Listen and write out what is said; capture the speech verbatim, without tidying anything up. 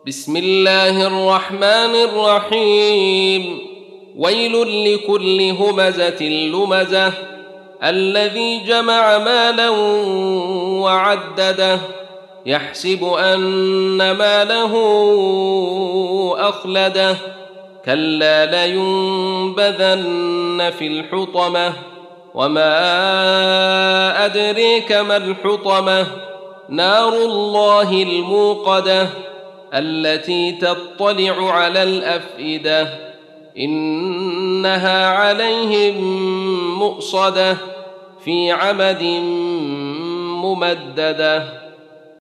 بسم الله الرحمن الرحيم. ويل لكل همزة لمزة الذي جمع مالا وعدده يحسب أن ماله أخلده كلا لينبذن في الحطمة وما أدريك ما الحطمة نار الله الموقدة التي تطلع على الأفئدة إنها عليهم مؤصدة في عمد ممددة.